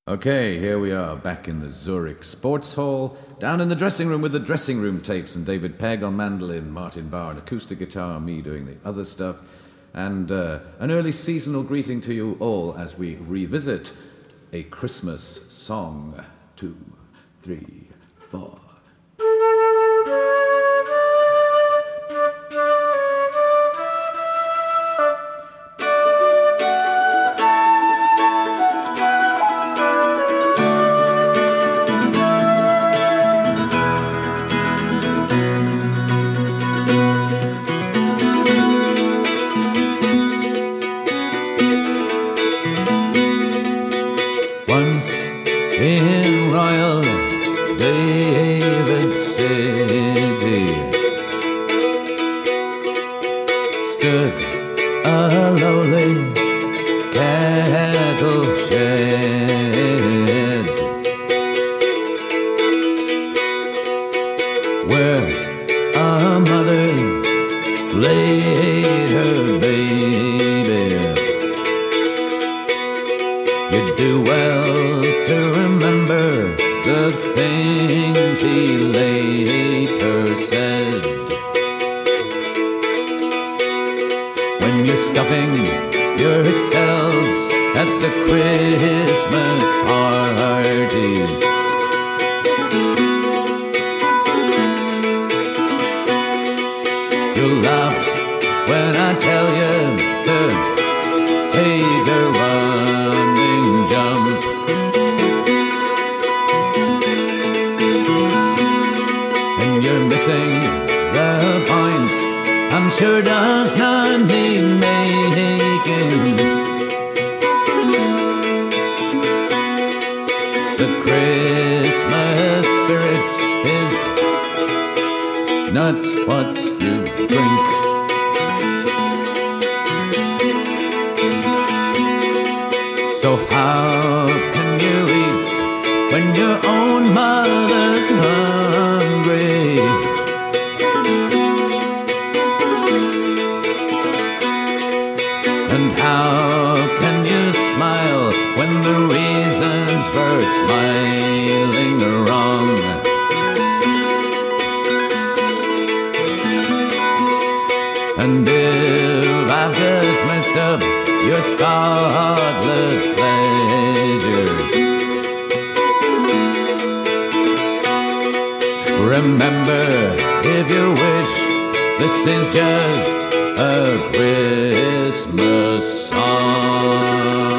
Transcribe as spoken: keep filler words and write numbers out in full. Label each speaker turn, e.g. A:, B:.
A: Okay, here we are, back in the Zurich Sports Hall, down in the dressing room with the dressing room tapes and David Pegg on mandolin, Martin Barr on acoustic guitar, me doing the other stuff, and uh, an early seasonal greeting to you all as we revisit A Christmas Song. Two, three, four.
B: Once in Royal David City stood a lowly cattle shed where a mother laid her baby. You do well to remember the things he later said. When you're stuffing yourselves at the Christmas parties, you'll laugh when I tell you to take a running jump. And you're missing the point I'm sure does not need making. The Christmas spirit is not what you drink. So how can you eat when your own mother's hungry? And how can you smile when the reasons for smiling are wrong? And if I've just messed up your thoughtless pleasures, remember, if you wish, this is just a Christmas song.